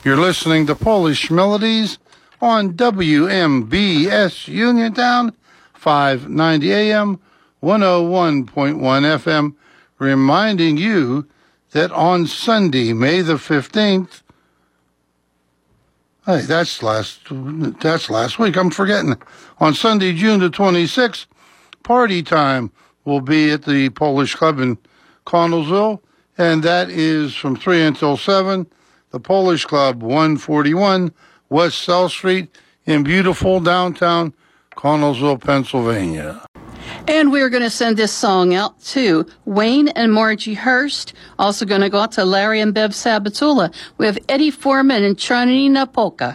You're listening to Polish Melodies on WMBS Uniontown, 590 AM, 101.1 FM, reminding you that on Sunday, May the 15th, hey, that's last week, I'm forgetting. On Sunday, June the 26th, party time will be at the Polish Club in Connellsville, and that is from 3 until 7. The Polish Club, 141 West South Street in beautiful downtown Connellsville, Pennsylvania. And we're going to send this song out to Wayne and Margie Hurst. Also going to go out to Larry and Bev Sabatula. We have Eddie Foreman and Charnina Polka.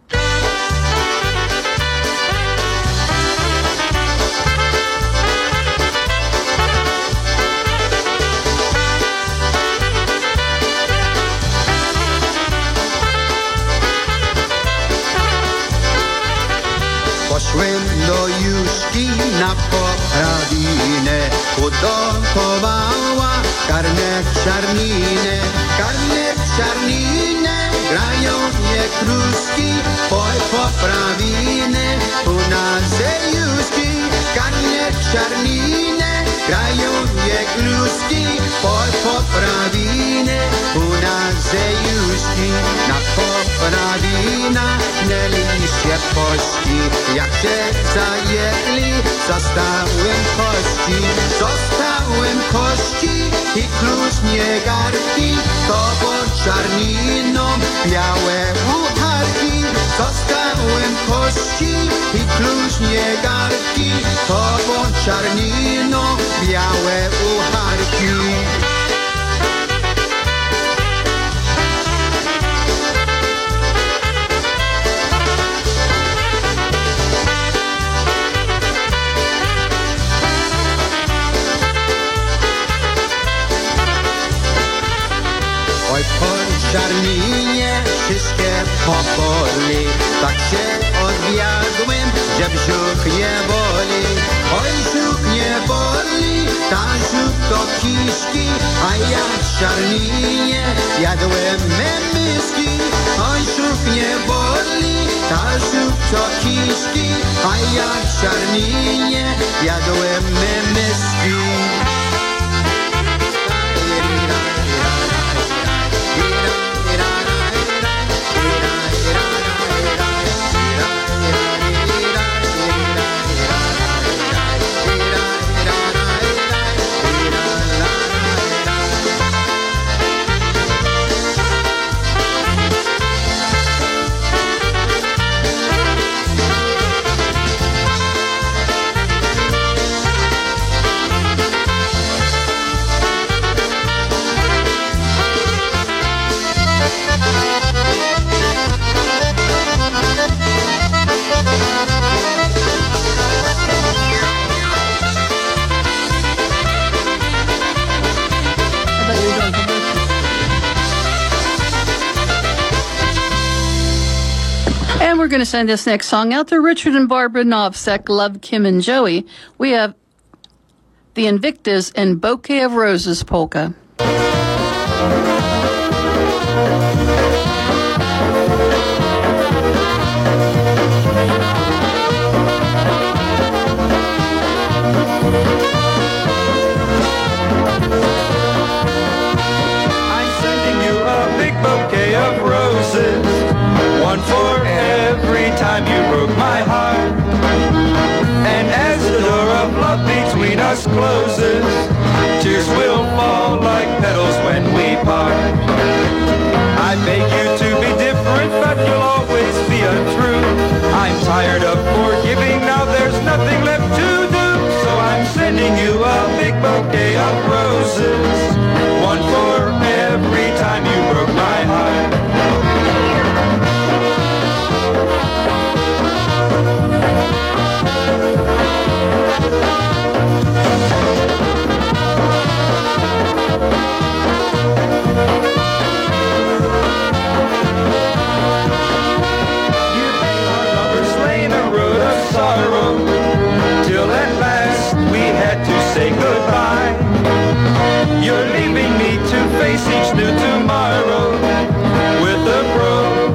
Poszłem do Juszki na poprawinę, udotowała karnet czarninę, grają je kruski, poj poprawinę, u nas Juszki, karnet czarninę, grają je kruski, poj poprawinę, u nas Juszki, na poprawina, neliście pości, jak się zajęli, zostałem kości i klucz niegarki, to pod czarniną białe ucharki. Zostałem kości i klucz niegarki, to pod czarniną białe ucharki. Oj, po czarninie wszystkie popoli, tak się odwiadłem, że brzuch nie boli. Oj, brzuch nie boli, ta brzuch to kiszki, a ja w czarninie jadłem memyski. Oj, brzuch nie boli, ta brzuch to kiszki, a ja w czarninie jadłem memyski. And we're going to send this next song out to Richard and Barbara Novsek, Love, Kim, and Joey. We have the Invictus and Bouquet of Roses polka. I'm sending you a big bouquet of roses, one for every time you broke my heart. And as the door of love between us closes, tears will fall like petals when we part. I beg you to be different, but you'll always be untrue. I'm tired of forgiving, now there's nothing left to do. So I'm sending you a big bouquet of roses, one for every time you broke my heart. Till at last we had to say goodbye. You're leaving me to face each new tomorrow with a broken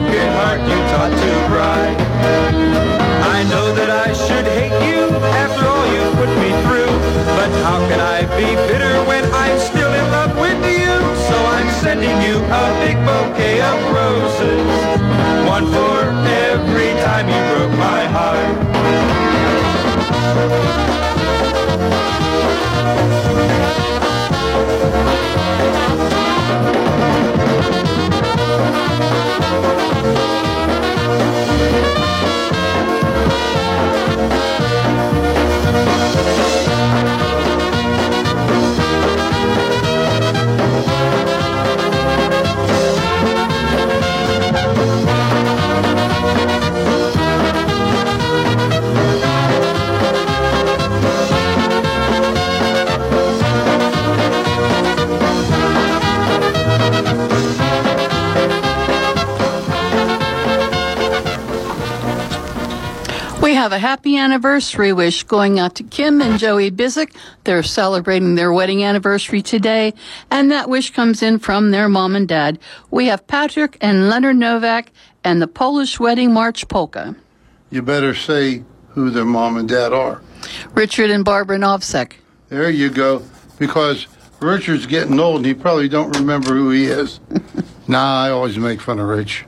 have a happy anniversary wish going out to Kim and Joey Bizik. They're celebrating their wedding anniversary today, and that wish comes in from their mom and dad. We have Patrick and Leonard Novak and the Polish Wedding March Polka. You better say who their mom and dad are. Richard and Barbara Novsek. There you go. Because Richard's getting old and he probably don't remember who he is. Nah, I always make fun of Rich.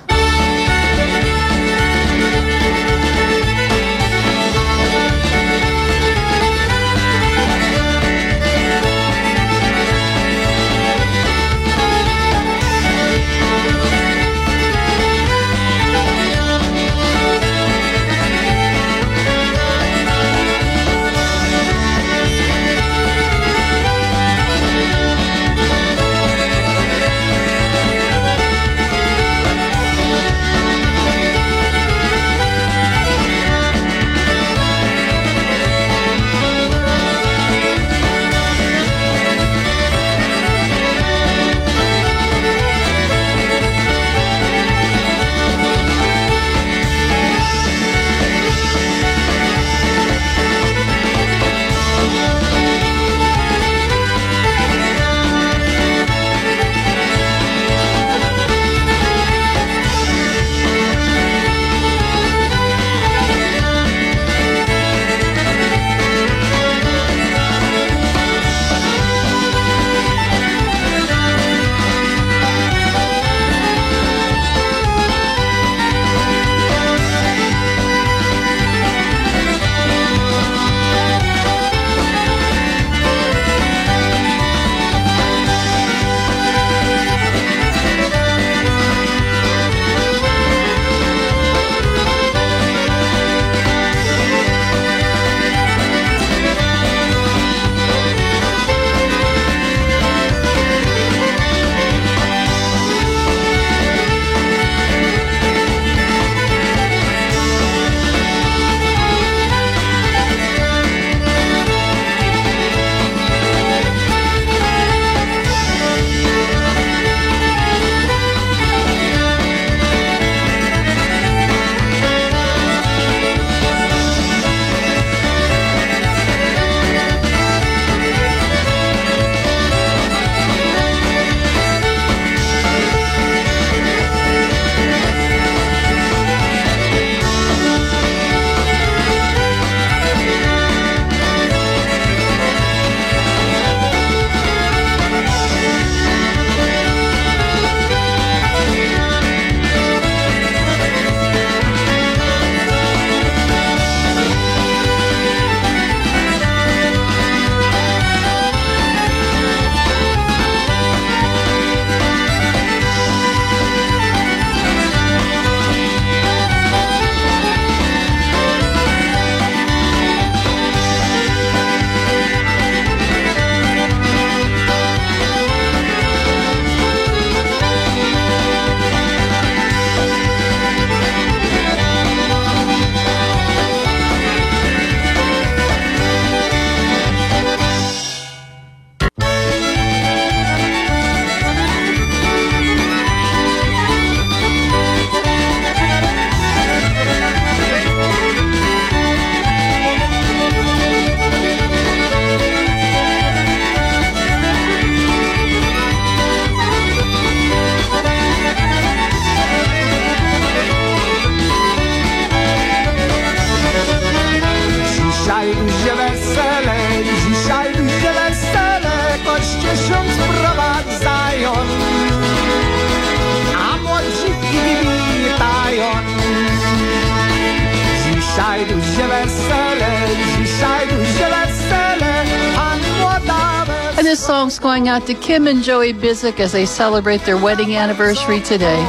Dzisiaj duże wesele, dzisiaj duże wesele, a młoda wesele. And this song's going out to Kim and Joey Bizik as they celebrate their wedding anniversary today.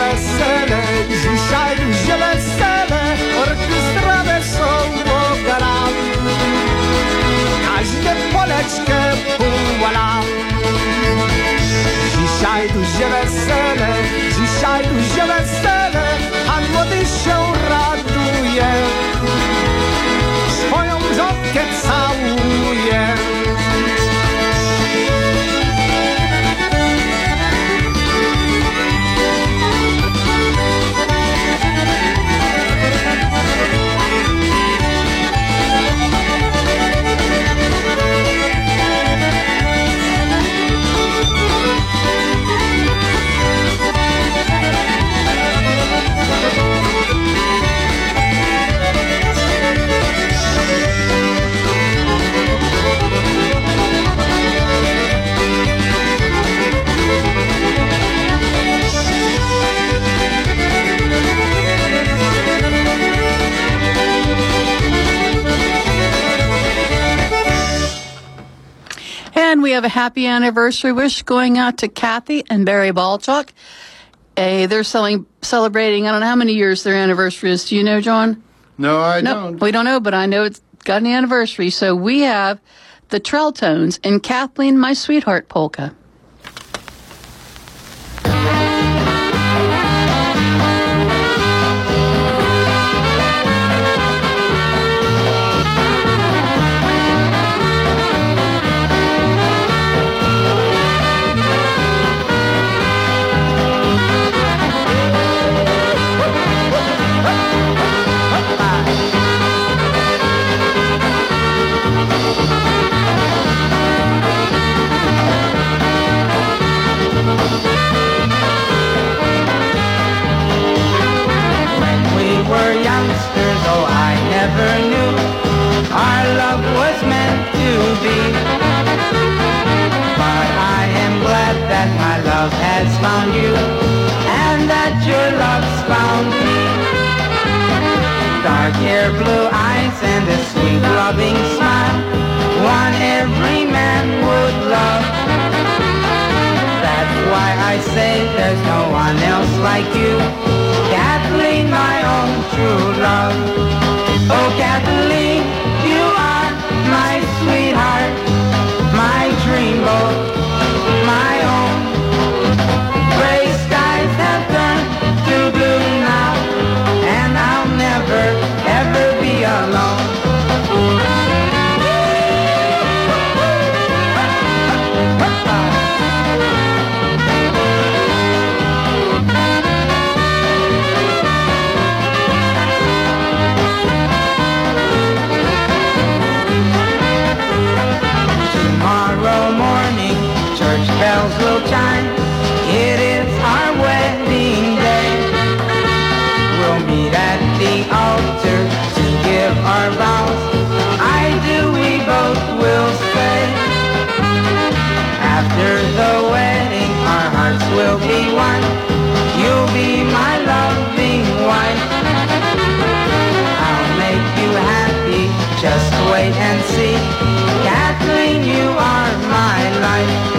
Dzisiaj duże wesele, orkiestra wesoło gra. troszkę półwala. Dzisiaj duże wesele, dzisiaj duże wesele, a młody się raduje, swoją żonkę całuje. And we have a happy anniversary wish going out to Kathy and Barry Balchuk. They're celebrating, I don't know how many years their anniversary is. Do you know, John? No, I No, don't. we don't know, but I know it's got an anniversary. So we have the Trelltones and Kathleen, My Sweetheart Polka. Found you, and that your love's found me. Dark hair, blue eyes, and a sweet loving smile, one every man would love. That's why I say there's no one else like you, Kathleen, my own true love. Oh, Kathleen, you are my sweetheart, my dreamboat, my own. Gray skies have turned to blue now, and I'll never, ever be alone. Tomorrow morning, church bells will chime. It is our wedding day. We'll meet at the altar to give our vows. I do, we both will say. After the wedding, our hearts will be one. You'll be my loving wife. I'll make you happy, just wait and see. Kathleen, you are my life.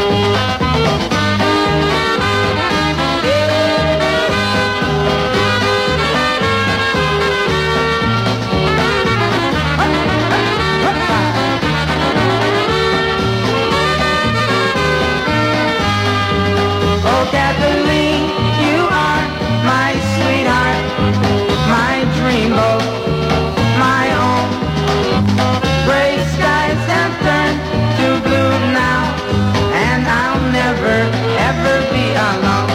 Oh, Kathleen, you are my sweetheart, my dreamboat, my own. Gray skies have turned to blue now, and I'll never, ever be alone.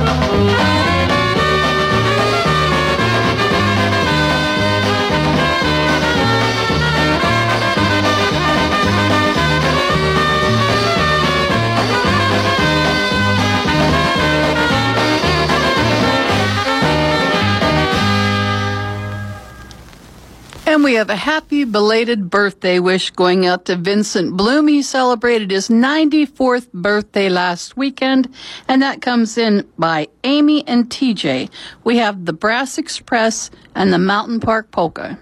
And we have a happy belated birthday wish going out to Vincent Bloom. He celebrated his 94th birthday last weekend, and that comes in by Amy and TJ. We have the Brass Express and the Mountain Park Polka.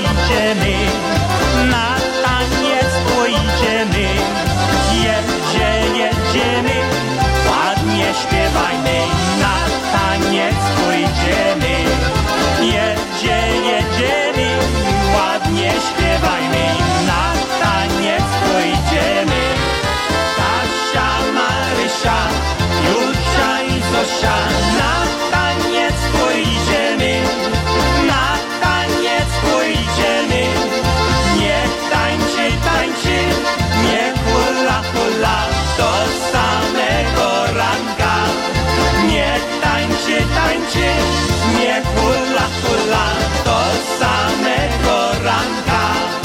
pójdziemy, na taniec pójdziemy. Jedziemy, ładnie śpiewajmy, na taniec pójdziemy. Jedziemy, ładnie śpiewajmy, na taniec pójdziemy. Kasia, Marysia, Julia i Zosia, na taniec pójdziemy, na taniec pójdziemy. Niech tańczy, niech hula, hula do samego ranka. Niech tańczy, niech hula, hula do samego ranka.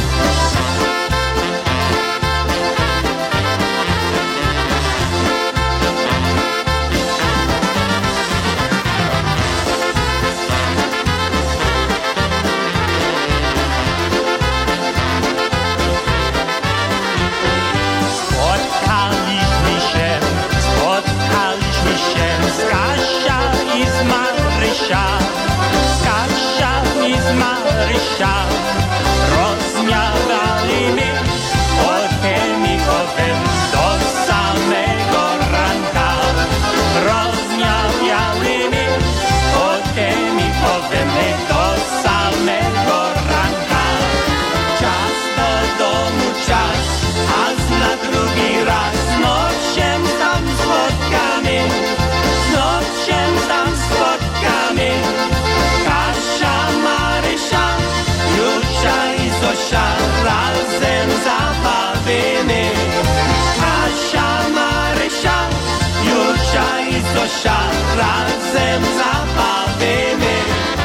Spotkaliśmy się z Kasia i z Marysia. Kasia i z Marysia rozmawiali mi potem i potem do samego ranka. Rozmawiali mi potem i potem do samego ranka. Czas do domu, czas, a na drugi raz noc się tam spotkamy. Noc się tam spotkamy. Kasia, Marysia, Julia i Zosia razem zabawimy. Kasia, Marysia, Julia i Zosia razem zabawimy.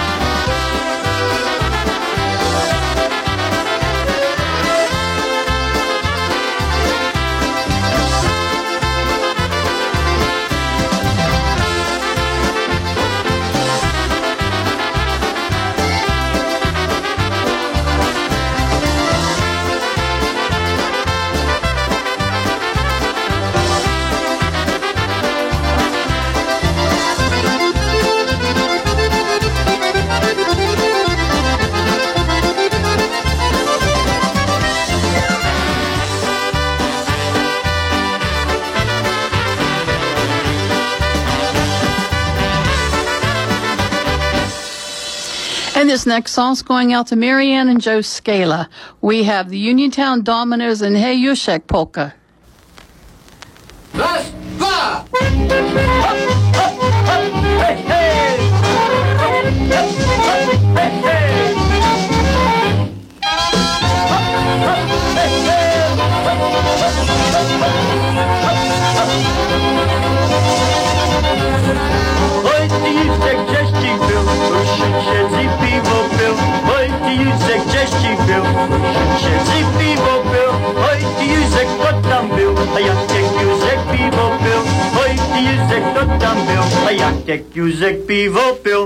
And this next song's going out to Marianne and Joe Scala. We have the Uniontown Dominoes and Hey Yushek Polka. Raz, dwa! Hop, hop, hop, hej, hej! Hop, hop, hop, hej, hej! Hop, hop, hej, hej! Hop, hop, hop, hop. Oj, ty Józek, gdzieś ci był? Siedzi piwo był. Oj, ty Józek, gdzieś ci był? Siedzi piwo był. Oj, ty Józek, kto tam był? A jak Józek piwo pił? Oj, ty Józek, kto tam był? A jak Józek piwo pił?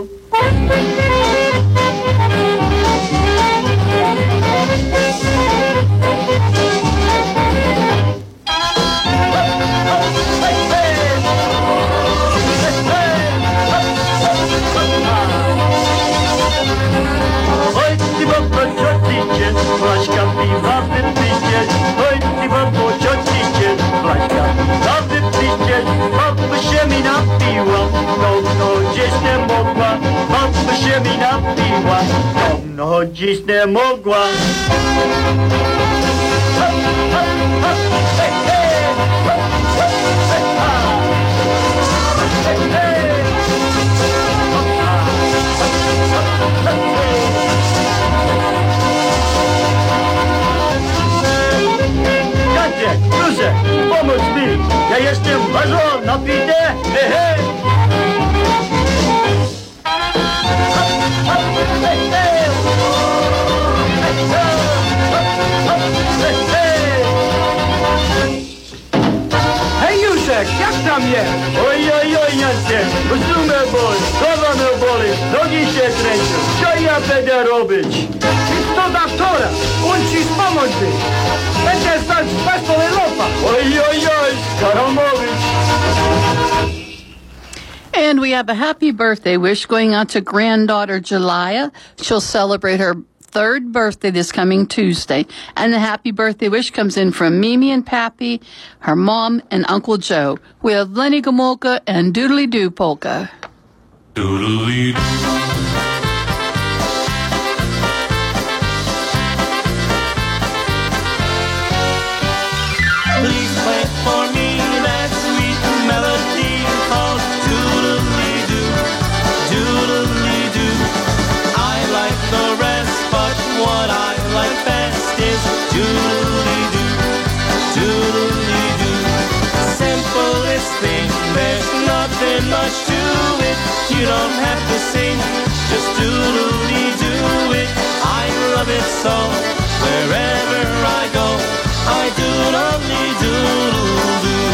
Flaška piva vypíštět, oj ty babo, čo ti dět? Flaška piva vypíštět, babuše mi napíva, no džis nemogla, babuše mi napíva, no džis nemogla. Hop, hop, hop, hej, hej, hop, hop, hej, ha. Hej, hej. Hop, ha. Hop, hop, hop, hej. Józek, pomóż mi, ja jestem ważą, napijcie, hej, hej! Hop, hop, hej, hej! Hej, hej! Hop, hop, hej, hej! Hej Józek, jak tam jest? Oj, Jancie, rozumie boli, głowa mnie boli, nogi się kręcą, co ja będę robić? Idź do doktora, on ci pomoże. Będziesz stać bez polelopa. Oj, Karamowicz! And we have a happy birthday wish going out to granddaughter Jelia. She'll celebrate her 3rd birthday this coming Tuesday. And the happy birthday wish comes in from Mimi and Pappy, her mom, and Uncle Joe. We have Lenny Gomolka and Doodly Doo Polka. Doodly doo. Please play for me that sweet melody called Doodly-Doo, Doodly-Doo. I like the rest, but what I like best is Doodly-Doo, Doodly-Doo. Simplest thing, there's nothing much to it. You don't have to sing, just Doodly-Doo it. I love it so, wherever I go, I doodly-doodle-doo.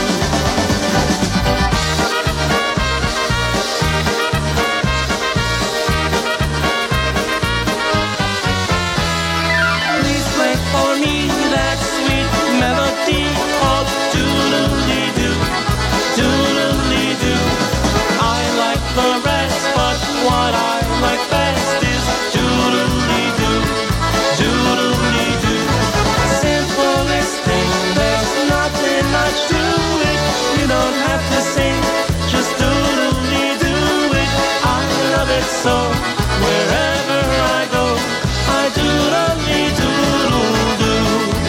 Please play for me that sweet melody called Doodly-Doo, Doodly-Doo. I like the rest, but what I like best is Doodly-Doo, Doodly-Doo. Simplest thing, there's nothing much to it. You don't have to sing, just doodly-doo it. I love it so, wherever I go, I doodly-doodle-doo.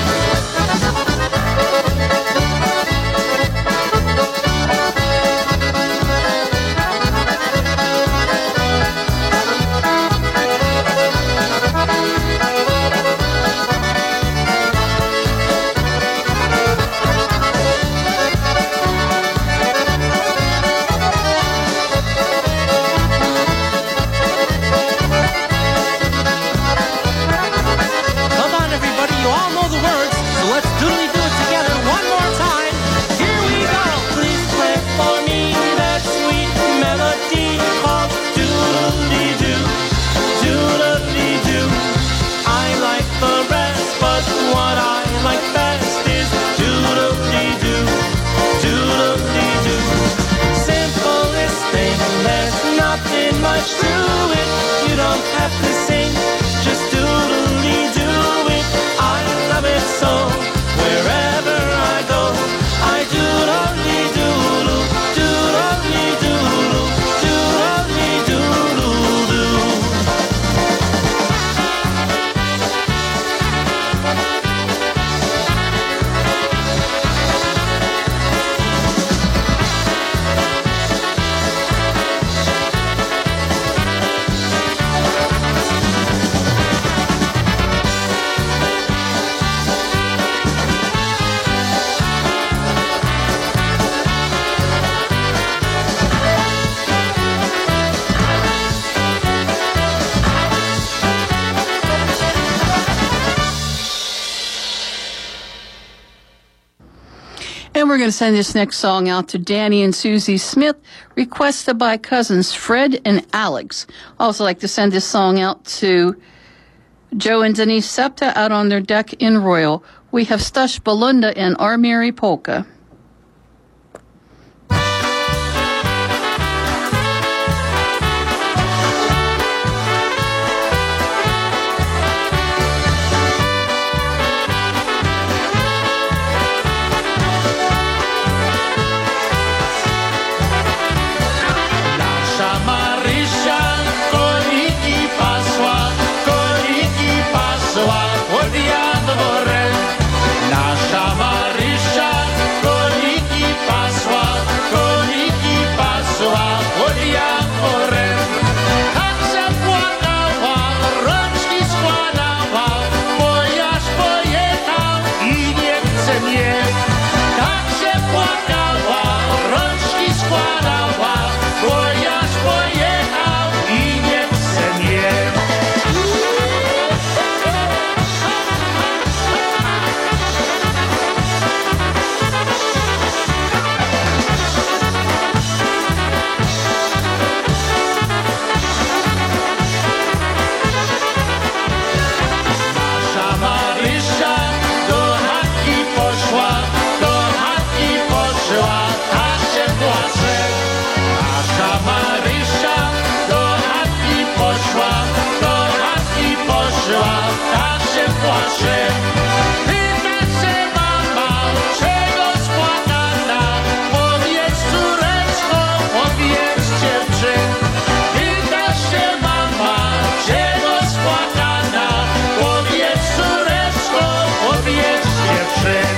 Come on, everybody, you all know the words, so let's doodly-doo it together one more time. Here we go. Please play for me that sweet melody called Doodly-Doo, Doodly-Doo. I like the rest, but what I like best is Doodly-Doo, Doodly-Doo. Simplest thing, there's nothing much to it. You don't have to sing, just doodly-doo it. I love it so, wherever I go, I doodly-doodle, doodly-doodle, doodly-doodle-doo. And we're going to send this next song out to Danny and Susie Smith, requested by cousins Fred and Alex. Also like to send this song out to Joe and Denise Septa out on their deck in Royal. We have Stush Balunda and Our Mary Polka. Nasza Marysia płacze. Pyta się mama, czego spłakana? Powiedz córeczko, powiedz dziewczyn. Pyta się mama, czego spłakana? Powiedz córeczko, powiedz dziewczyn.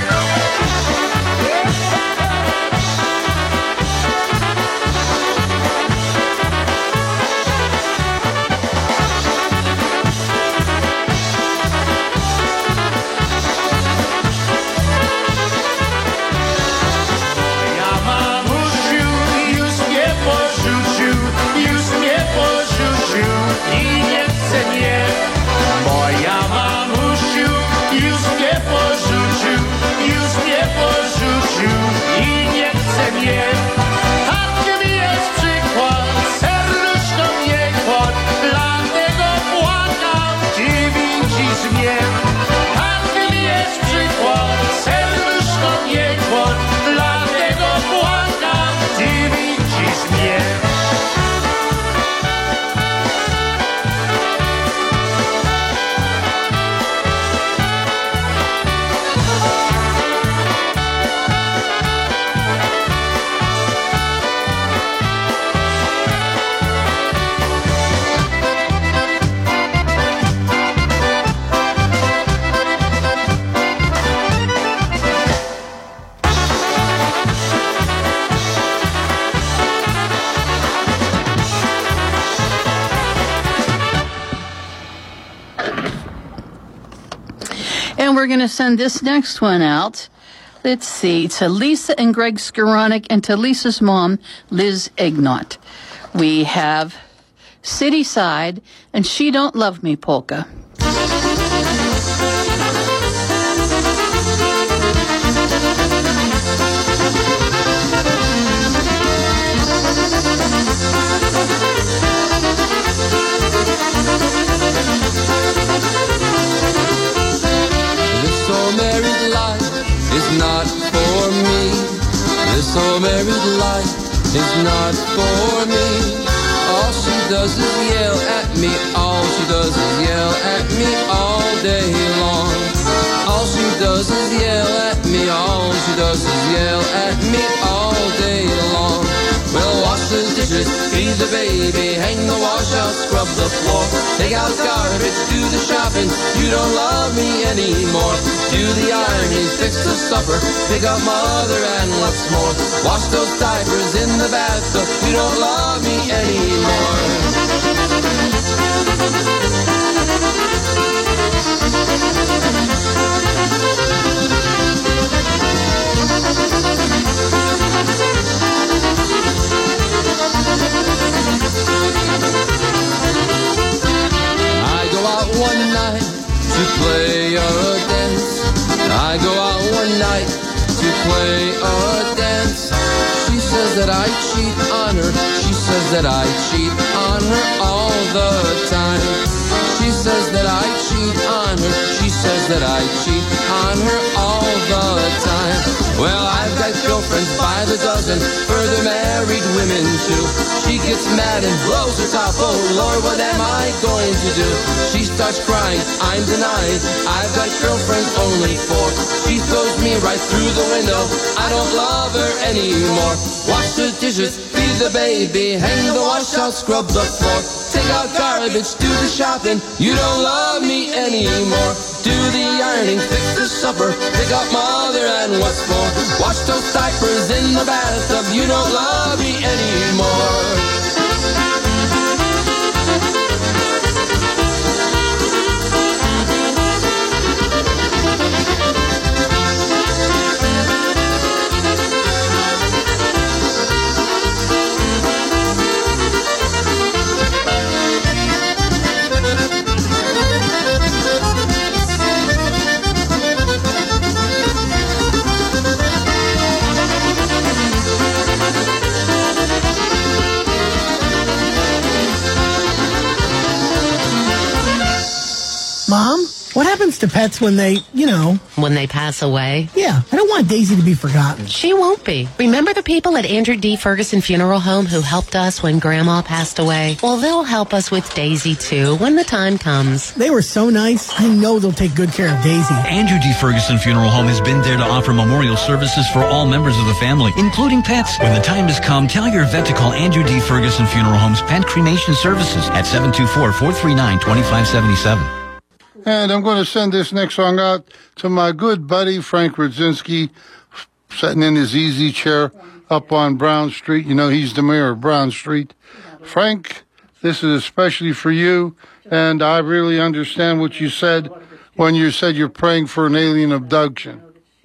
And we're going to send this next one out. Let's see, to Lisa and Greg Skoranek and to Lisa's mom, Liz Ignot. We have City Side and She Don't Love Me polka. Married life is not for me. This old married life is not for me. All she does is yell at me. All she does is yell at me all day long. All she does is yell at me. All she does is yell at me all day long. Well, wash the dishes, feed the baby, hang the wash out, scrub the floor, take out garbage, do the shopping. You don't love me anymore. Do the ironing, fix the supper, pick up mother and lots more. Wash those diapers in the bathtub. You don't love me anymore. I go out one night to play a dance. I go out one night to play a dance. She says that I cheat on her. She says that I cheat on her all the time. She says that I cheat on her. She says that I cheat on her all the time. Well, I've got girlfriends by the dozen, further married women too. She gets mad and blows her top. Oh Lord, what am I going to do? She starts crying, I'm denying. I've got girlfriends only four. She throws me right through the window. I don't love her anymore. Wash the dishes, feed the baby, hang the wash out, scrub the floor, take out garbage, do the shopping. You don't love me anymore. Do the ironing, fix the supper, pick up mother and what's more. Wash those diapers in the bathtub. You don't love me anymore. Mom, What happens to pets when they, When they pass away? Yeah, I don't want Daisy to be forgotten. She won't be. Remember the people at Andrew D. Ferguson Funeral Home who helped us when Grandma passed away? Well, they'll help us with Daisy, too, when the time comes. They were so nice. I know they'll take good care of Daisy. Andrew D. Ferguson Funeral Home has been there to offer memorial services for all members of the family, including pets. When the time has come, tell your vet to call Andrew D. Ferguson Funeral Home's Pet Cremation Services at 724-439-2577. And I'm going to send this next song out to my good buddy, Frank Rudzinski, sitting in his easy chair up on Brown Street. You know, he's the mayor of Brown Street. Frank, this is especially for you, and I really understand what you said when you said you're praying for an alien abduction.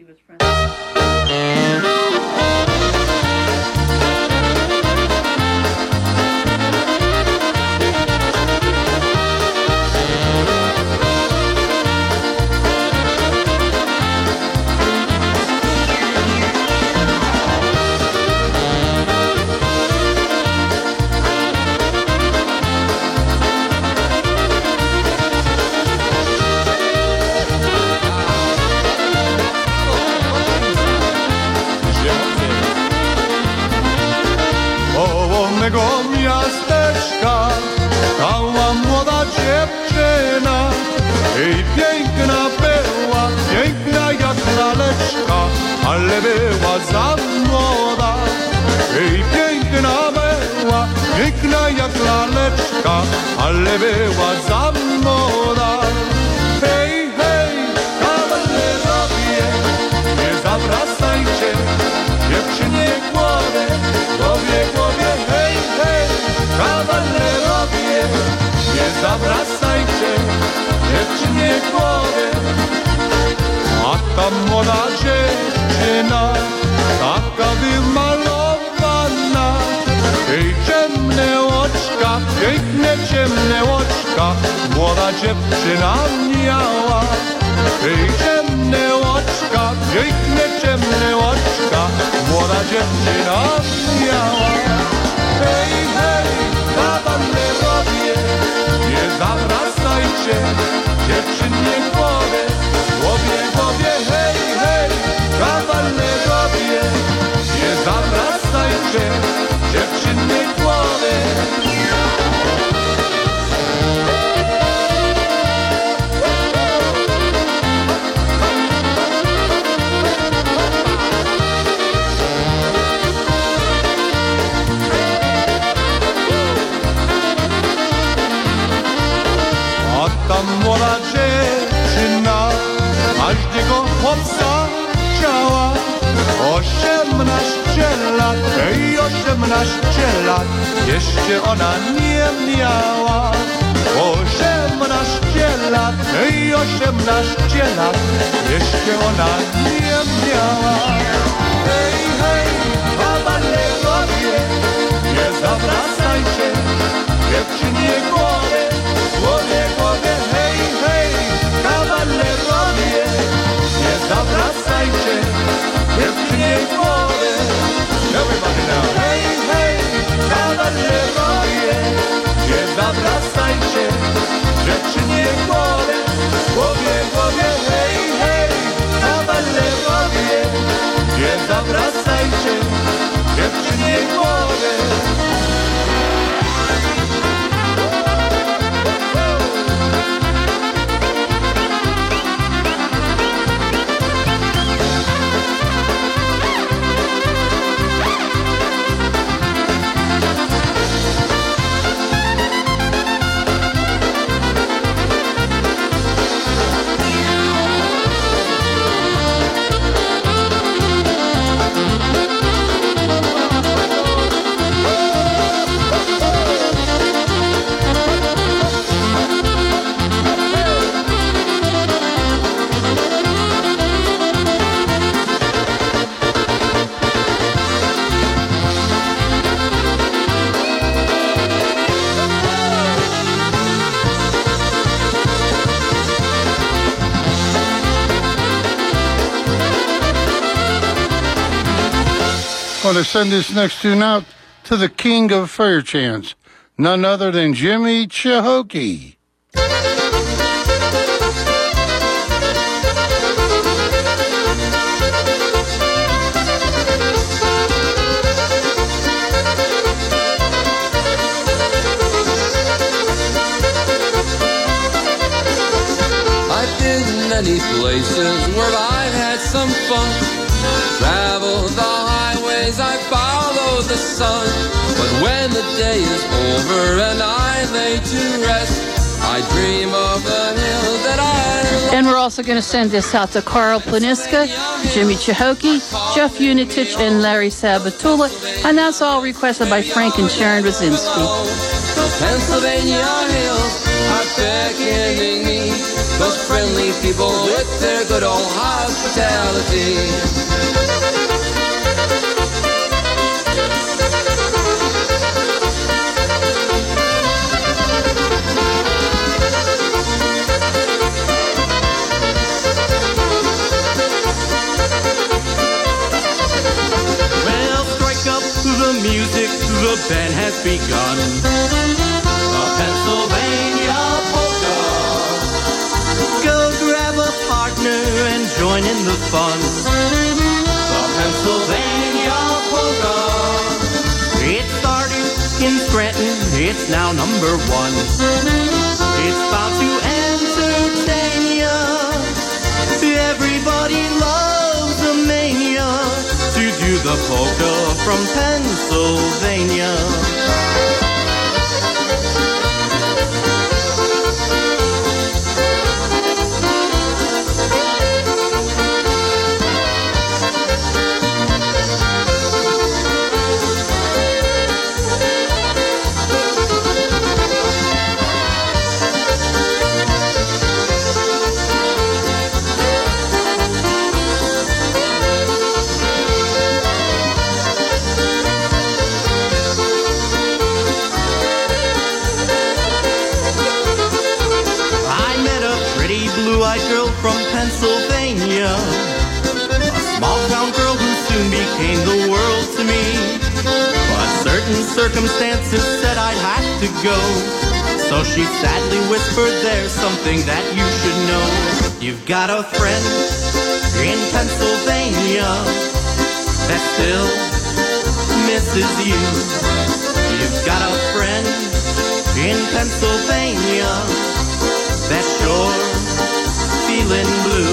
Miasteczka stała młoda dziewczyna i piękna była, piękna jak laleczka, ale była za młoda. I piękna była, piękna jak laleczka, ale była za młoda. Hej, hej, kawalerowie, nie zawracajcie dziewczynie głowy, głowie, hej, hej, kawalerowie, nie zawracajcie dziewczynie głowy. A ta młoda dziewczyna, taka wymalowana, jej ciemne oczka, piękne ciemne oczka, młoda dziewczyna miała. Jej ciemne oczka, piękne ciemne oczka, młoda dziewczyna miała. Hej, hej, kawalerowie, nie zawracajcie dziewczynie głowy, głowie, hej, hej, kawalerowie, nie zawracajcie dziewczynie głowy. Ta młoda dziewczyna każdego chłopca chciała. 18 lat, 18 lat, jeszcze ona nie miała. 18 lat, 18 lat, jeszcze ona nie miała. Hej, hej, kawalerowie, nie zawracajcie dziewczynie głowy, głowie, hej, hej, kawalerowie, nie zawracajcie dziewczynie głowy. Everybody now. Hej, hej, kawalerowie, nie zawracajcie dziewczynie głowy, głowie, hej, hej, kawalerowie, nie zawracajcie dziewczynie głowy. I'm going to send this next tune out to the king of fair chants, none other than Jimmy Chahokee. I've been many places where I've had some fun. Traveled the highways, I followed the sun. But when the day is over and I lay to rest, I dream of the hill that I love. And we're also going to send this out to Carl Planiska, Jimmy Chahokee, Jeff Unitich, and Larry Sabatula. And that's all requested by Frank and Sharon Rosinski. The Pennsylvania hills are beckoning me, those friendly people with their good old hospitality. Well, strike up the music, the band has begun. The Pennsylvania polka. Go grab a partner and join in the fun. The Pennsylvania polka. It started in Scranton, it's now number one. It's bound to entertain ya. Everybody loves a mania to do the polka from Pennsylvania. From Pennsylvania, a small town girl who soon became the world to me. But certain circumstances said I'd have to go, so she sadly whispered, there's something that you should know. You've got a friend in Pennsylvania that still misses you. You've got a friend in Pennsylvania that's sure feeling blue.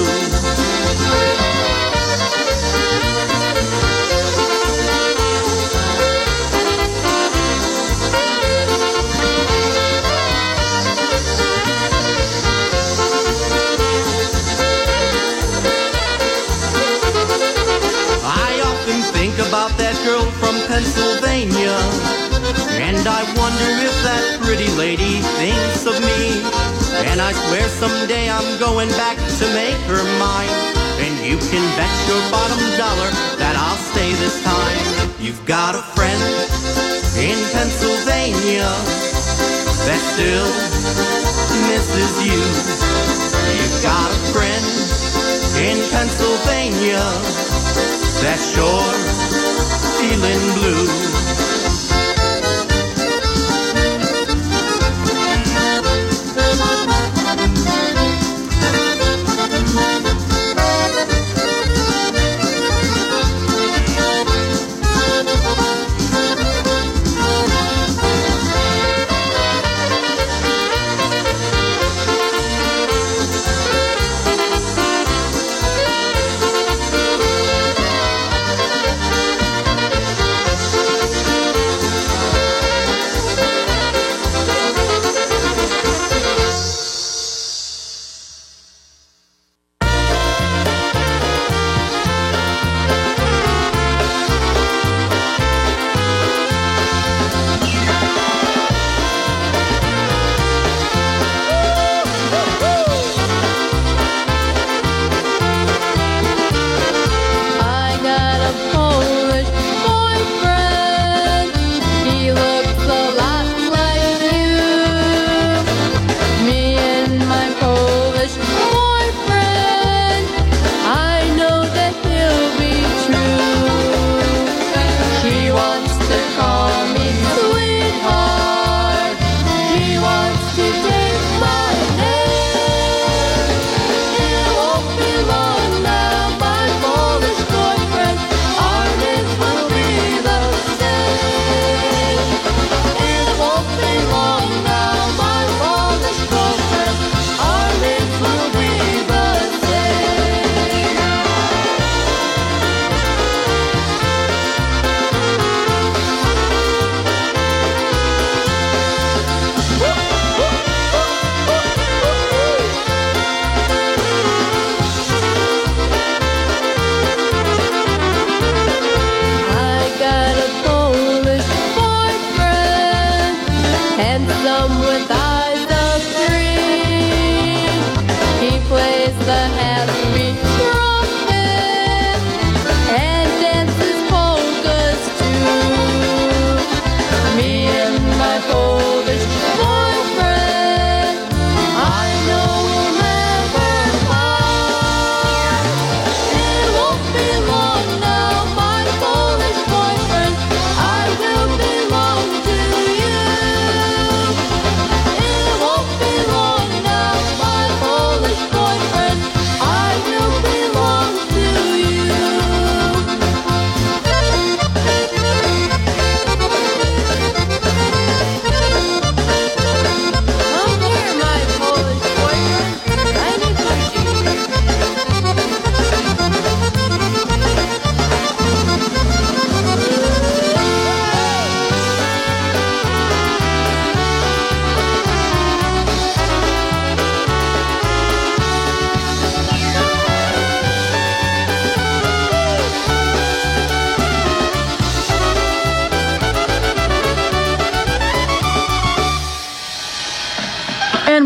I often think about that girl from Pennsylvania, and I wonder if that pretty lady thinks of me. And I swear someday I'm going back to make her mine. And you can bet your bottom dollar that I'll stay this time. You've got a friend in Pennsylvania that still misses you. You've got a friend in Pennsylvania that's sure feeling blue.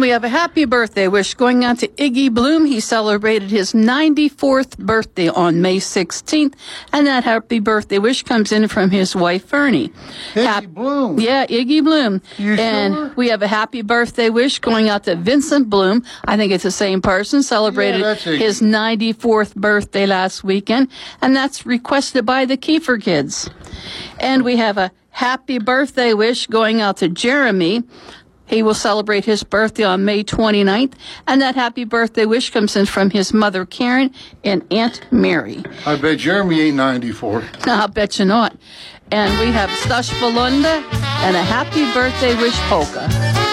And we have a happy birthday wish going out to Iggy Bloom. He celebrated his 94th birthday on May 16th. And that happy birthday wish comes in from his wife, Fernie. Iggy Bloom. Yeah, Iggy Bloom. You and sure? we have a happy birthday wish going out to Vincent Bloom. I think it's the same person. Celebrated that's Iggy. his 94th birthday last weekend. And that's requested by the Kiefer kids. And we have a happy birthday wish going out to Jeremy. He will celebrate his birthday on May 29th, and that happy birthday wish comes in from his mother, Karen, and Aunt Mary. I bet Jeremy ain't 94. I'll bet you not. And we have Stash Valunda and a happy birthday wish polka.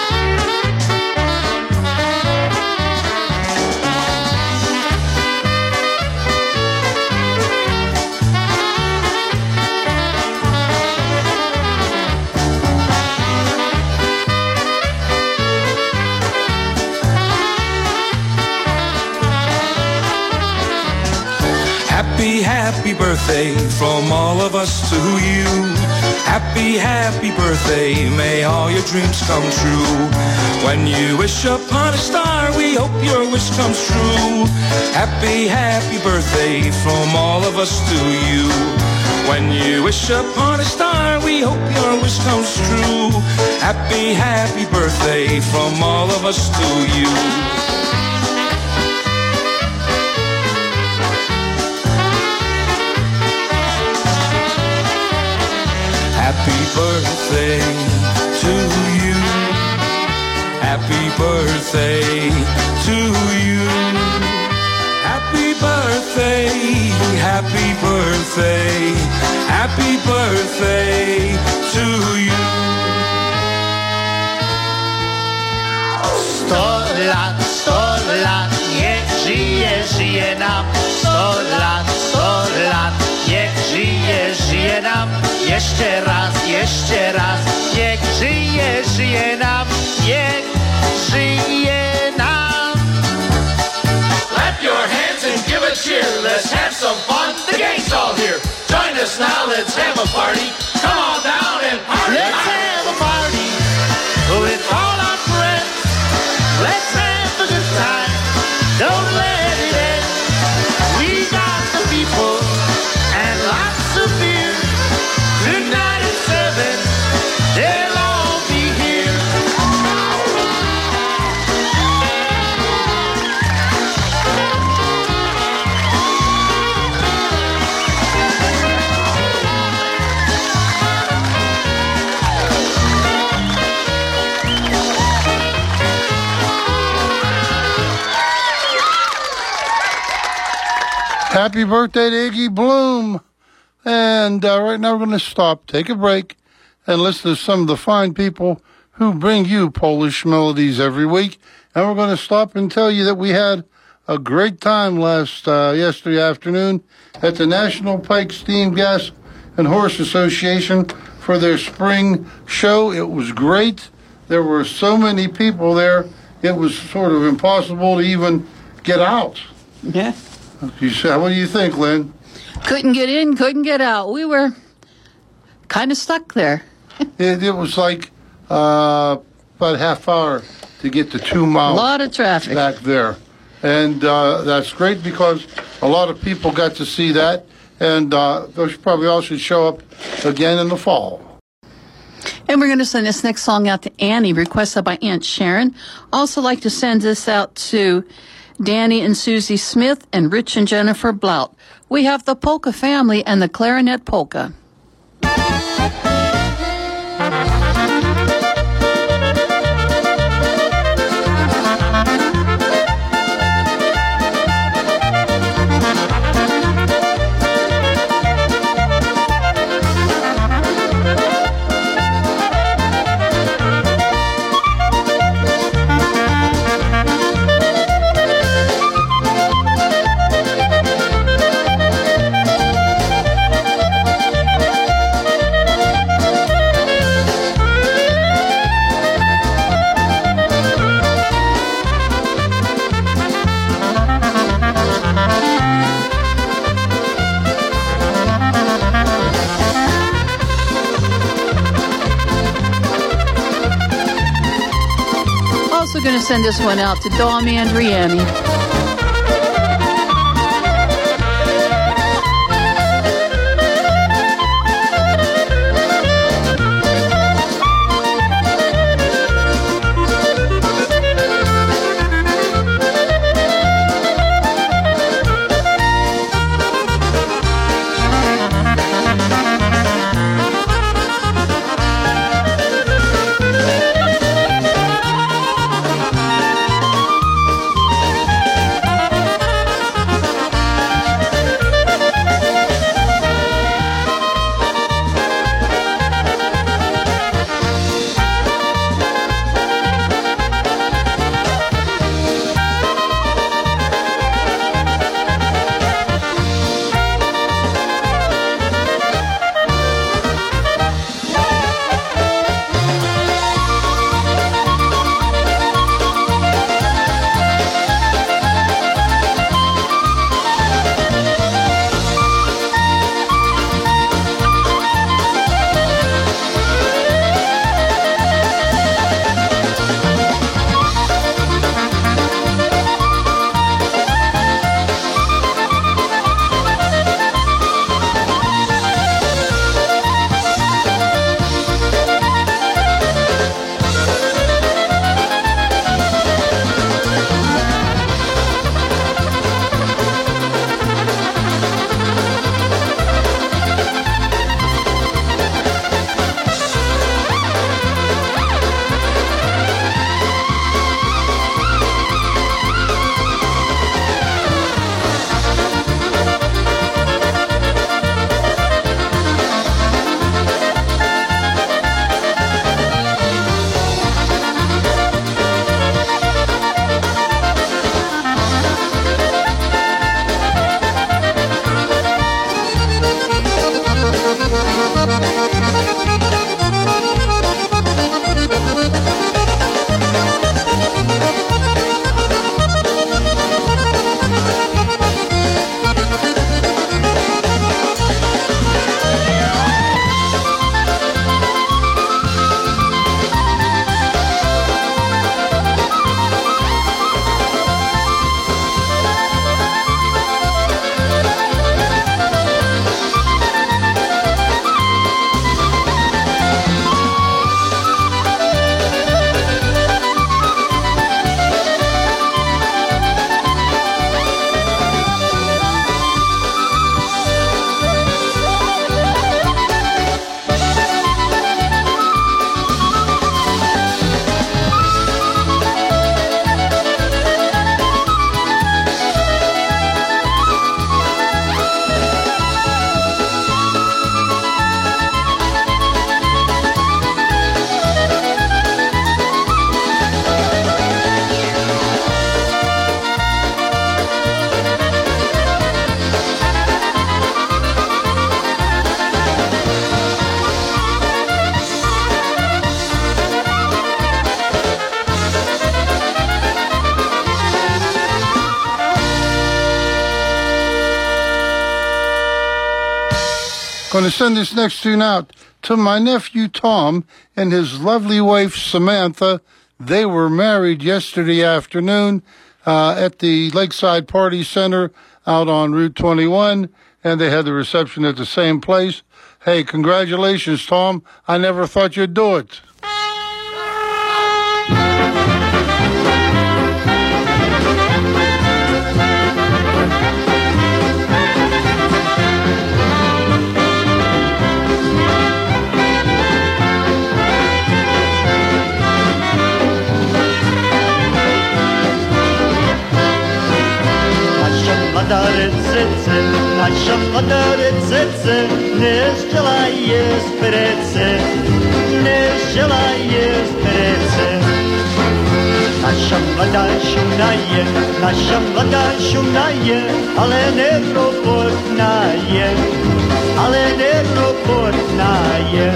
Happy, happy birthday from all of us to you. Happy, happy birthday, may all your dreams come true. When you wish upon a star, we hope your wish comes true. Happy, happy birthday from all of us to you. When you wish upon a star, we hope your wish comes true. Happy, happy birthday from all of us to you. Happy birthday to you. Happy birthday to you. Happy birthday, happy birthday, happy birthday to you. 100 lat, niech żyje, żyje nam. 100 lat, niech żyje, żyje nam. Jeszcze raz, niech żyje, żyje nam, niech żyje nam. Clap your hands and give a cheer, let's have some fun, the gang's all here. Join us now, let's have a party, come on down and party. Let's have a party with all our friends, let's have a good time, don't let it end. We got the people and lots of beer. Tonight at 7, they'll all be here. Happy birthday to Iggy Bloom. And right now we're going to stop, take a break, and listen to some of the fine people who bring you Polish melodies every week. And we're going to stop and tell you that we had a great time yesterday afternoon at the National Pike Steam Gas and Horse Association for their spring show. It was great. There were so many people there, it was sort of impossible to even get out. Yeah. What do you think, Lynn? Couldn't get in, couldn't get out. We were kind of stuck there. It was like about a half hour to get the 2 miles. A lot of traffic back there. And that's great because a lot of people got to see that. And those probably all should show up again in the fall. And we're going to send this next song out to Annie, requested by Aunt Sharon. Also like to send this out to Danny and Susie Smith and Rich and Jennifer Blout. We have the Polka Family and the Clarinet Polka. also going to send this one out to Dom Andriani. Going to send this next tune out to my nephew Tom and his lovely wife Samantha. They were married yesterday afternoon at the Lakeside Party Center out on Route 21, and they had the reception at the same place. Hey, congratulations, Tom. I never thought you'd do it. Naša mladarice ne žela jest prece, ne žela jest prece. Naša mlada šumna je, ale neroportna je.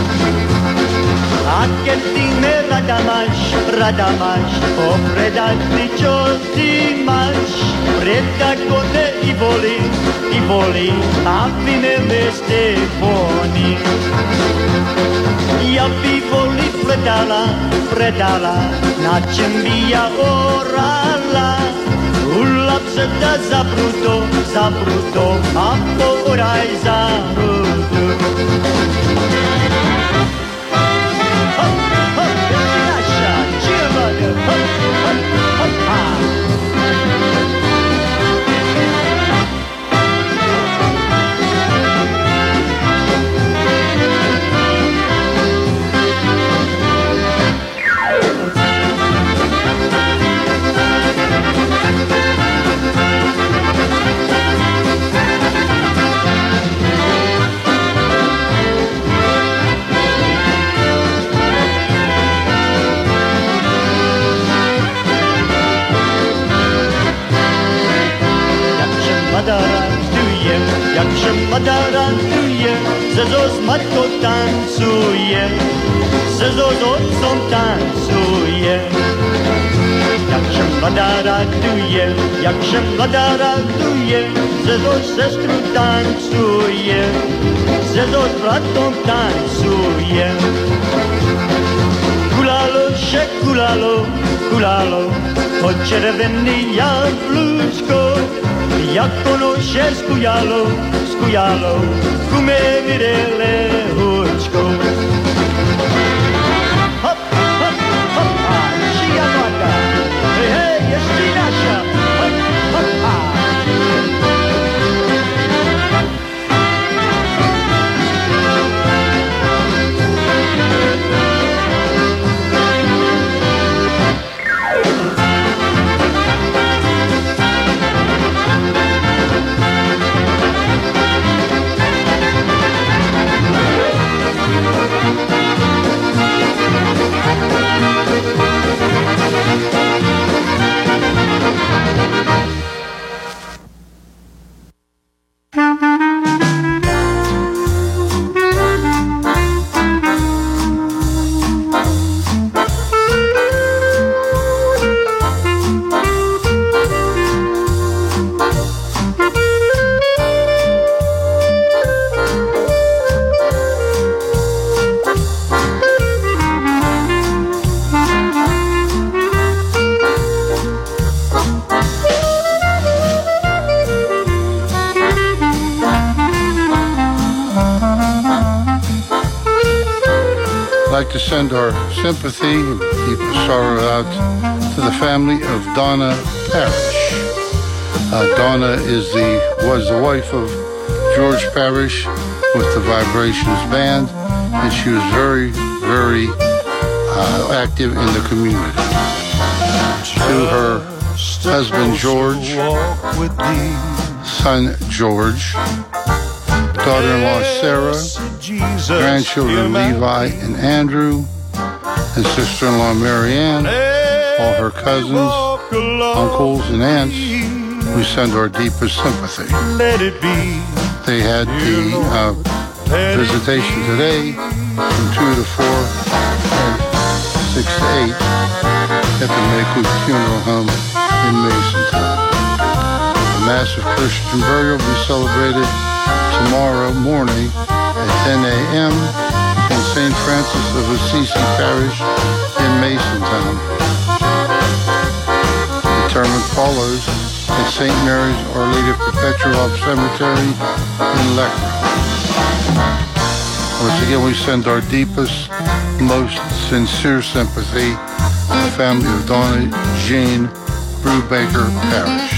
A keď ty me rada máš, popredať ty, čo ty máš. Predka kone i voli, a vy me veste poni. Ja by voli predala, na čem bi ja orala. Ulap se da zapruto, a poraj zarudu. Hop, hop, naša, čivada, hop, hop, hop, ha. Jak się madarantuje, Zezo z matką tancuje, Zezo z ojcem tancuje. Jak się madarantuje, Zezo z sestrą tancuje, Zezo z bratą tancuje. Kulalo, po czerwony jabłuszko, jak ono się skujalo, kume wirele hučko. Hop, hop, hop, a, šija nota, hej, ještě naša, hop, hop, a. To send our sympathy and deepest sorrow out to the family of Donna Parrish. Donna was the wife of George Parrish with the Vibrations Band, and she was very, very active in the community. To her husband George, son George, daughter-in-law Sarah, grandchildren Levi and Andrew, and sister-in-law Marianne, all her cousins, uncles, and aunts, we send our deepest sympathy. They had the visitation today from 2 to 4 and 6 to 8 at the Maycoop Funeral Home in Masontown. A massive Christian burial will be celebrated tomorrow morning at 10 a.m. in St. Francis of Assisi Parish in Masontown. Interment follows at St. Mary's Our Lady of Perpetual Help Cemetery in Leckrone. Once again, we send our deepest, most sincere sympathy to the family of Donna Jean Brubaker Parrish.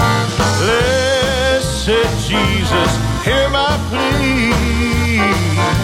Jesus, hear my plea.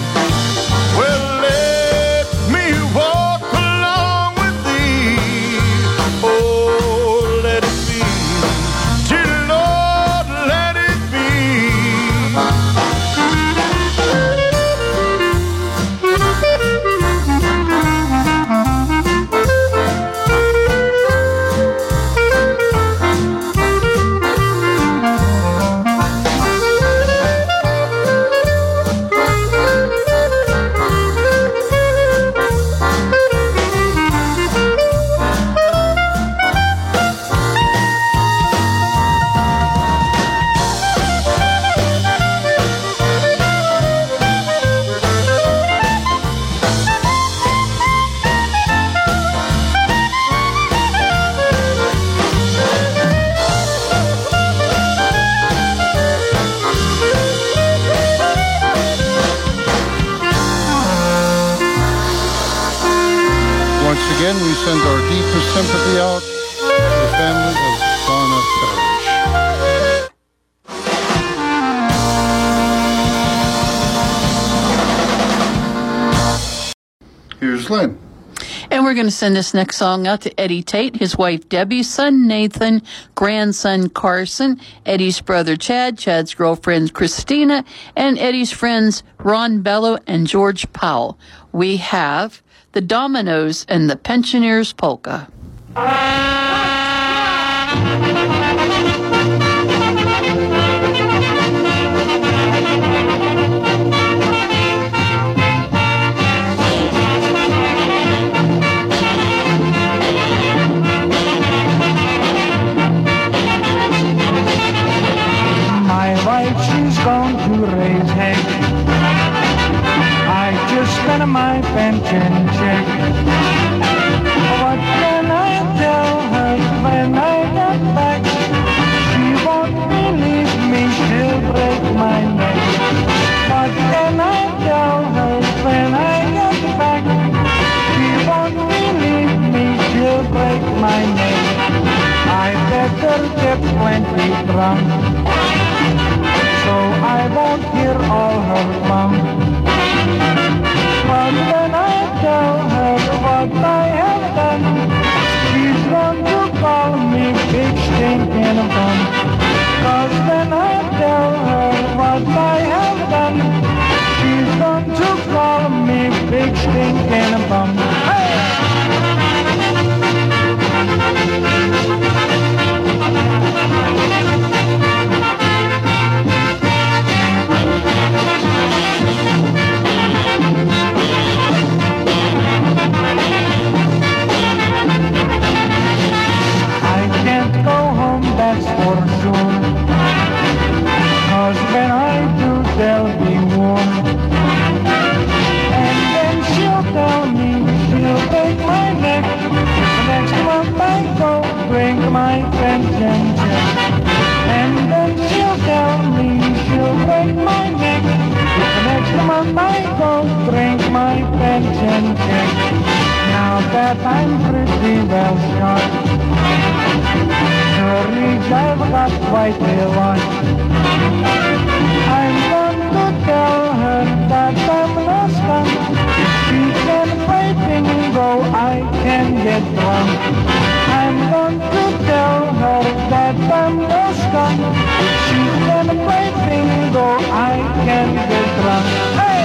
deepest sympathy out to the family of Donna Parrish. Here's Lynn. And we're going to send this next song out to Eddie Tate, his wife Debbie, son Nathan, grandson Carson, Eddie's brother Chad, Chad's girlfriend Christina, and Eddie's friends Ron Bello and George Powell. We have the Dominoes and the Pensioners Polka. She's going to raise heck. I just spent my pension check. What can I tell her when I get back? She won't believe me, she'll break my neck. What can I tell her when I get back? She won't believe me, she'll break my neck. I better get plenty drunk, so I won't hear all her bunk. But when I tell her what I have done, she's going to call me big stinking bum. 'Cause when I tell her what I have done, she's going to call me big stinking bum. That's for sure, 'cause when I do there'll be war. And then she'll tell me she'll break my neck. The next month I go bring my pension check. And then she'll tell me she'll break my neck. The next month I go bring my pension check. Now that I'm pretty well shot, I've got quite a lot. I'm going to tell her that I'm lost on. She can play bingo, I can get drunk. I'm going to tell her that I'm lost on. She can play bingo, I can get drunk. Hey!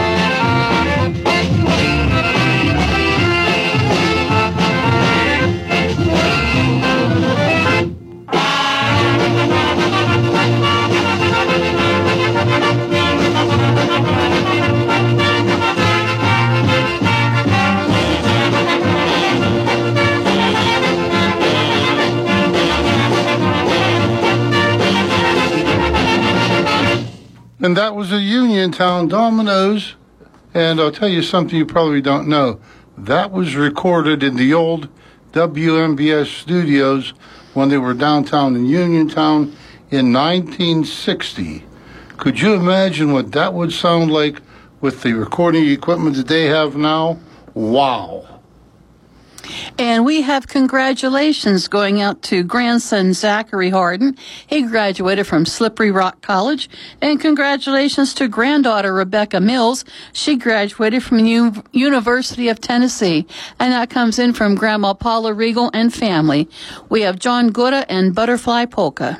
And that was the Uniontown Dominoes. And I'll tell you something you probably don't know. That was recorded in the old WMBS studios when they were downtown in Uniontown in 1960. Could you imagine what that would sound like with the recording equipment that they have now? Wow. And we have congratulations going out to grandson Zachary Harden. He graduated from Slippery Rock College. And congratulations to granddaughter Rebecca Mills. She graduated from University of Tennessee. And that comes in from Grandma Paula Regal and family. We have John Gutta and Butterfly Polka.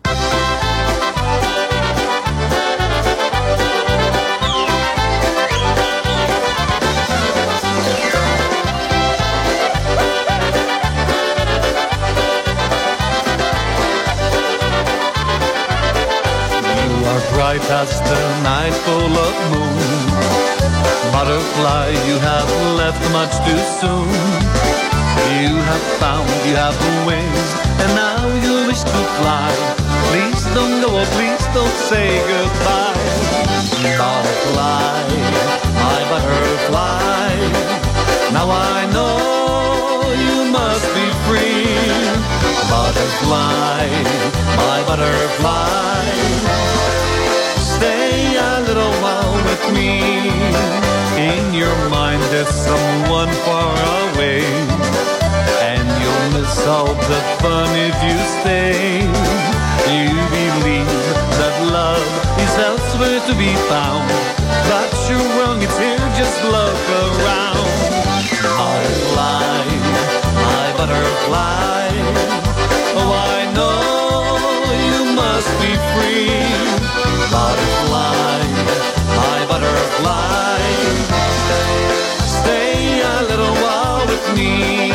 Bright as the night full of moon. Butterfly, you have left much too soon. You have found, you have wings, and now you wish to fly. Please don't go, please don't say goodbye. Butterfly, my butterfly, now I know you must be free. Butterfly, my butterfly, stay a little while with me. In your mind there's someone far away. all the fun if you stay. You believe that love is elsewhere to be found, but you're wrong, it's here, just look around. Butterfly, my butterfly, oh I know you must be free. Butterfly, my butterfly, stay a little while with me.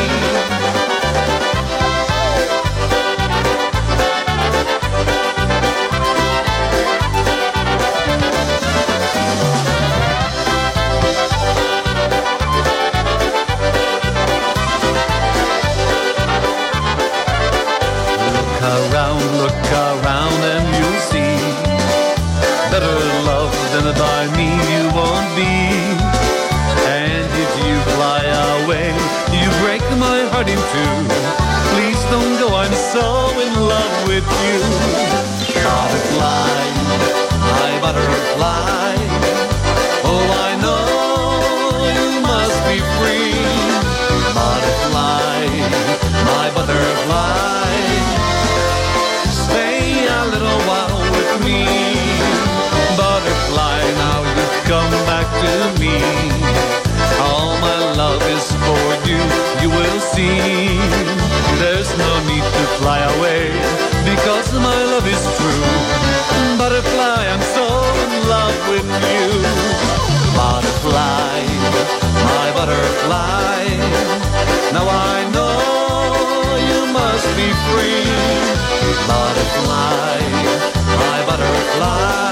Look around and you'll see better love than by me you won't be. And if you fly away, you break my heart in two. Please don't go, I'm so in love with you. Butterfly, my butterfly, oh I know you must be free. Butterfly, my butterfly, come back to me. All my love is for you, you will see. There's no need to fly away, because my love is true. Butterfly, I'm so in love with you. Butterfly, my butterfly, now I know you must be free. Butterfly, my butterfly,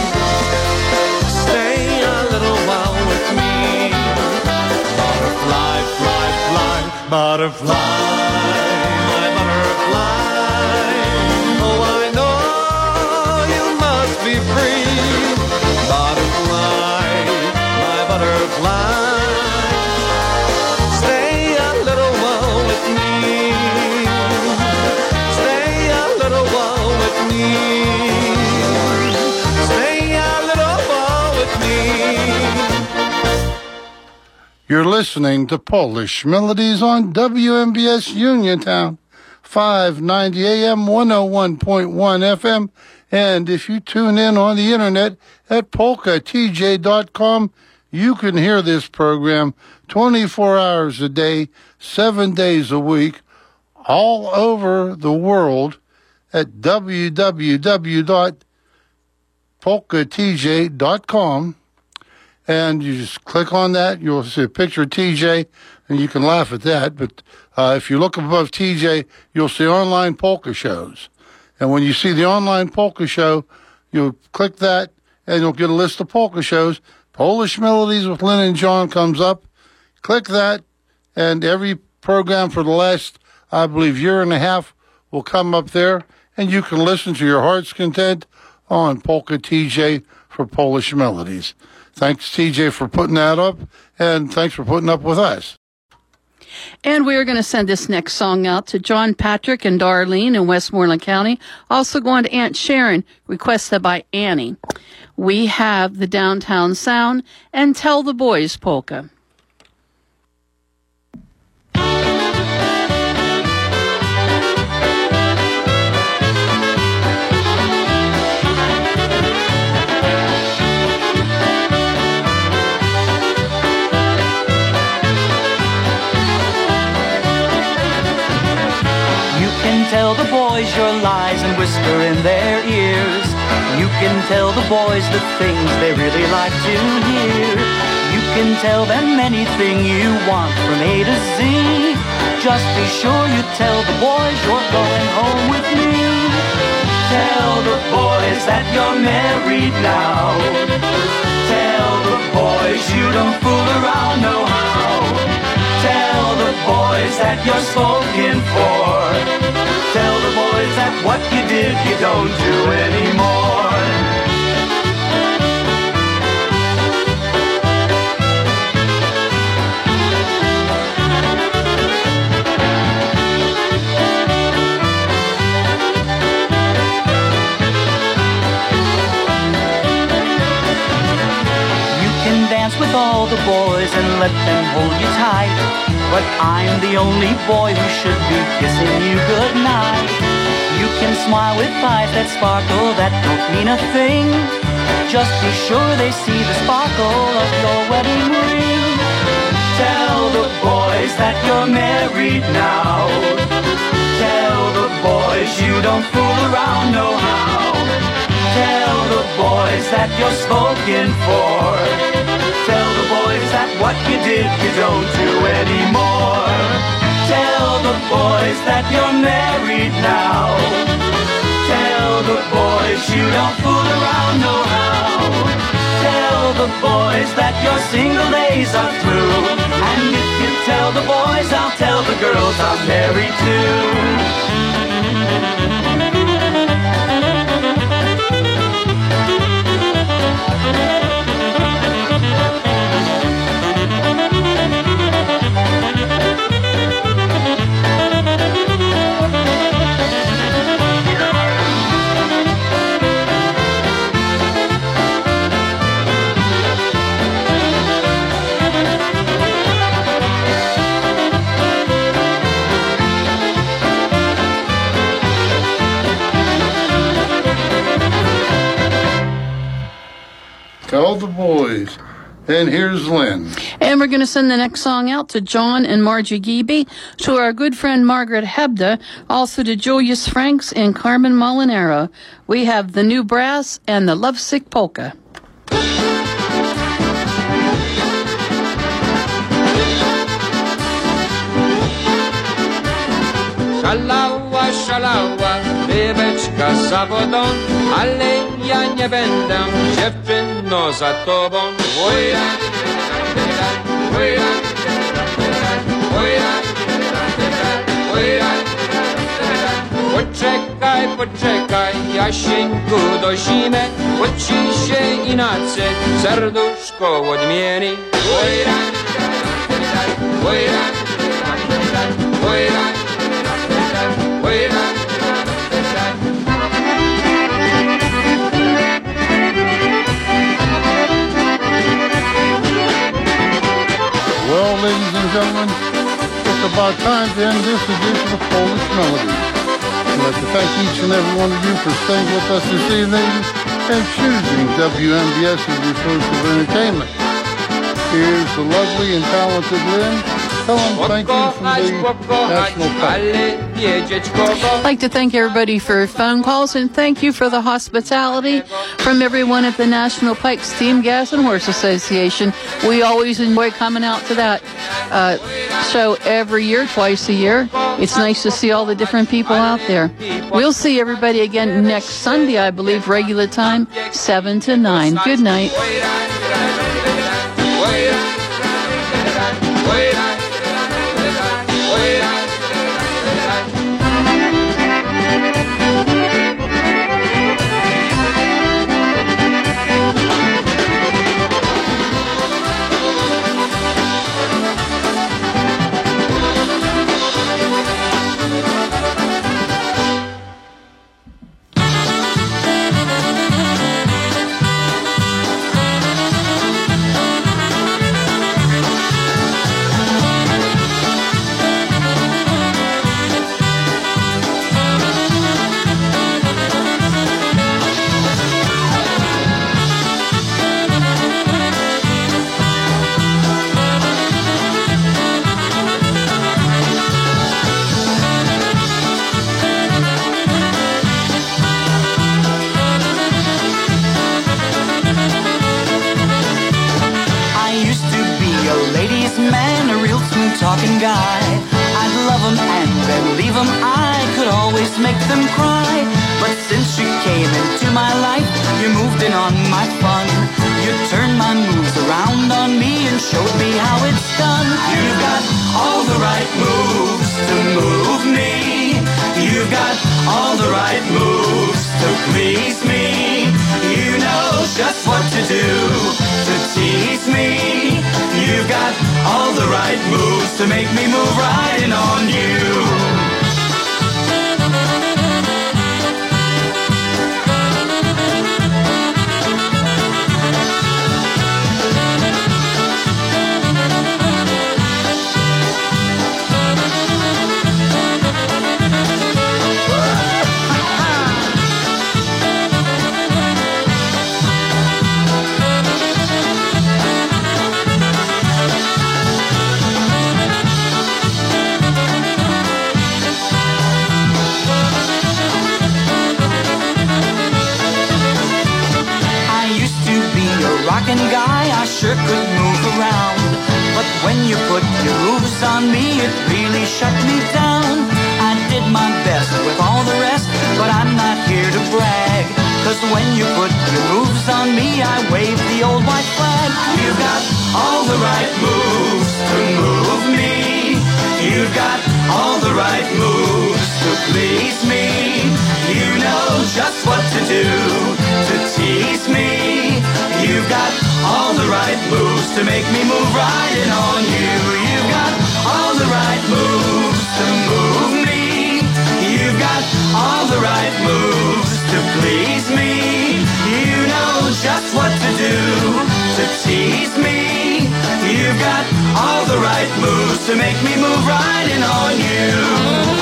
butterfly, my butterfly, oh I know you must be free. Butterfly, my butterfly, stay a little while with me. Stay a little while with me. Stay a little while with me. You're listening to Polish Melodies on WMBS Uniontown, 590 AM, 101.1 FM. And if you tune in on the internet at polkatj.com, you can hear this program 24 hours a day, 7 days a week, all over the world at www.polkatj.com. And you just click on that, you'll see a picture of TJ, and you can laugh at that. But if you look above TJ, you'll see online polka shows. And when you see the online polka show, you'll click that, and you'll get a list of polka shows. Polish Melodies with Lynn and John comes up. Click that, and every program for the last, I believe, year and a half will come up there, and you can listen to your heart's content on Polka TJ for Polish Melodies. Thanks, TJ, for putting that up, and thanks for putting up with us. And we are going to send this next song out to John Patrick and Darlene in Westmoreland County. Also going to Aunt Sharon, requested by Annie. We have the Downtown Sound and Tell the Boys polka. Tell the boys your lies and whisper in their ears. You can tell the boys the things they really like to hear. You can tell them anything you want from A to Z. Just be sure you tell the boys you're going home with me. Tell the boys that you're married now. Tell the boys you don't fool around no how. Tell the boys that you're spoken for. Tell the boys that what you did you don't do anymore. You can dance with all the boys and let them hold you tight. But I'm the only boy who should be kissing you goodnight. You can smile with eyes that sparkle, that don't mean a thing. Just be sure they see the sparkle of your wedding ring. Tell the boys that you're married now. Tell the boys you don't fool around no how. Tell the boys that you're spoken for. Tell the boys that what you did you don't do anymore. Tell the boys that you're married now. Tell the boys you don't fool around no how. Tell the boys that your single days are through. And if you tell the boys, I'll tell the girls I'm married too. Tell the boys. And here's Lynn. And we're going to send the next song out to John and Margie Geeby, to our good friend Margaret Hebda, also to Julius Franks and Carmen Molinaro. We have the New Brass and the Lovesick Polka. Szalała, szalała, rybeczka za wodą, ale ja nie będę, dziewczyno, za tobą. Poczekaj, poczekaj, Jasieńku, do zimy, bo ci się inaczej serduszko odmieni. Well, ladies and gentlemen, it's about time to end this edition of Polish Melodies. I'd like to thank each and every one of you for staying with us this evening and choosing WMBS as your source of entertainment. Here's the lovely and talented Lynn. Tell them thank you from the National Park. I'd like to thank everybody for phone calls and thank you for the hospitality from everyone at the National Pike Steam, Gas, and Horse Association. We always enjoy coming out to that show every year, twice a year. It's nice to see all the different people out there. We'll see everybody again next Sunday, I believe, regular time, 7 to 9. Good night. talking guy. I'd love them and then leave them. I could always make them cry. But since you came into my life, you moved in on my fun. You turned my moves around on me and showed me how it's done. You've got all the right moves to move me. You've got all the right moves to please me. You know just what to do to tease me. You've got all the right moves to make me move right in on you. on me, it really shut me down. I did my best with all the rest, but I'm not here to brag. 'Cause when you put your moves on me, I wave the old white flag. You've got all the right moves to move me. You've got all the right moves to please me. You know just what to do to tease me. You've got all the right moves to make me move right in on you. You've got all the right moves to move me. You've got all the right moves to please me. You know just what to do to tease me. You've got all the right moves to make me move right in on you.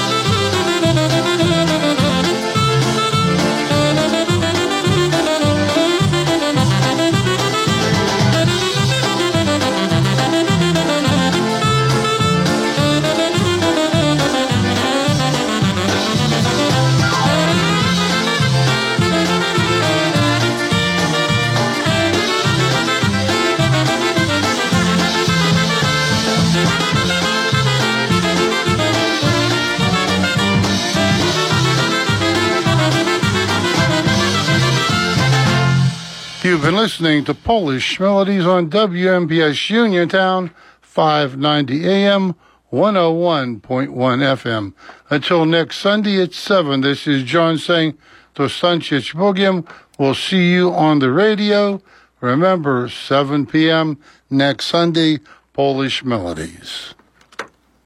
You've been listening to Polish Melodies on WMBS Uniontown, 590 AM, 101.1 FM. Until next Sunday at 7, this is John saying to Stančić Bogiem. We'll see you on the radio. Remember, 7 p.m. next Sunday, Polish Melodies.